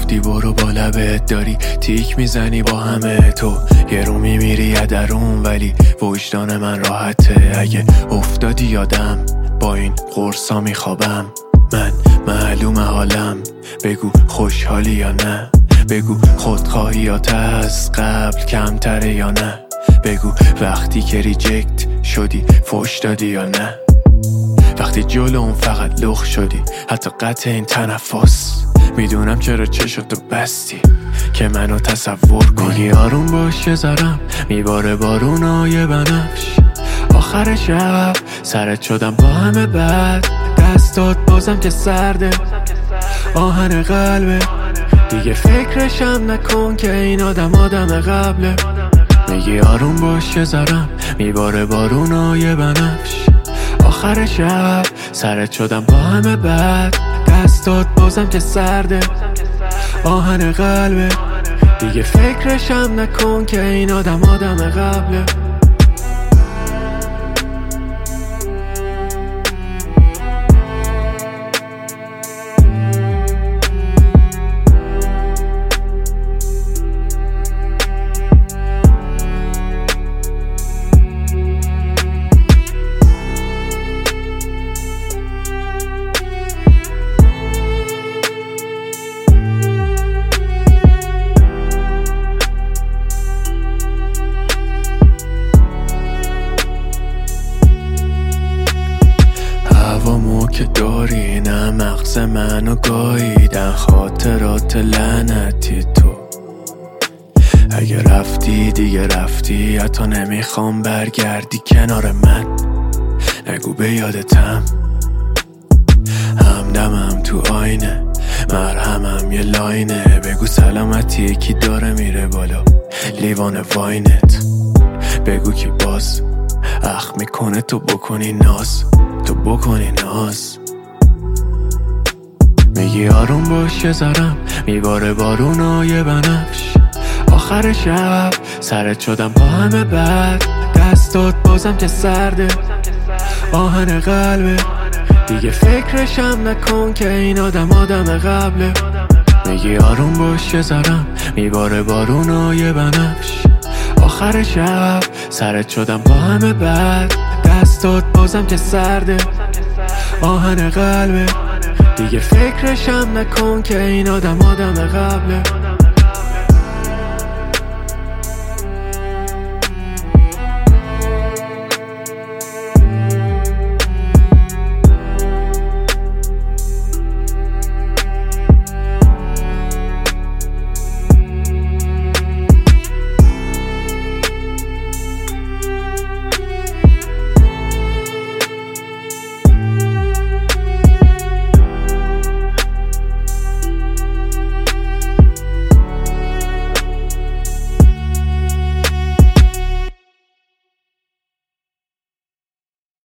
گفتی برو با لبت داری تیک میزنی با همه تو یه رو میمیری درون ولی وجدان من راحته. اگه افتادی یادم با این قرصا میخوابم، من معلومه حالم، بگو خوشحالی یا نه، بگو خودخواهیات از قبل کمتره یا نه، بگو وقتی که ریجکت شدی فوش دادی یا نه، وقتی جلو اون فقط لخ شدی حتی قطع این تنفس. میدونم چرا چشاتو بستی که منو تصور کنی. آروم باش یه ذرم میباره بارونای بنفش، آخر شب سرت شدم با همه بد، دستات بازم که سرده آهن قلبه، دیگه فکرشم نکن که این آدم قبله. میگی آروم باش یه ذرم میباره بارونای بنفش، آخر شب سرت شدم با همه بد، دستات بازم که سرده آهن قلبه، دیگه فکرشم نکن که این آدم قبله. هوامو که داری نه مغز منو گاییدن خاطرات لعنتی تو. اگه رفتی دیگه رفتی، حتی نمیخوام برگردی کنار من، نگو به یادتم، همدمم تو آینه، مرهمم یه لاینه، بگو سلامتی یکی داره میره بالا لیوان واینت، بگو که باز اخ میکنه تو بکنی ناز، تو بکنی ناز. میگی آروم باش یه ذرم میباره بارونای بنفش، آخر شب سرت شدم با همه بد، دستات بازم که سرده آهن قلبه، دیگه فکرشم نکن که این آدم قبله. میگی آروم باش یه ذرم میباره بارونای بنفش، آخر شب سرت شدم با همه بد، دستات بازم که سرده آهن قلبه، دیگه فکرشم نکن که این آدم قبله.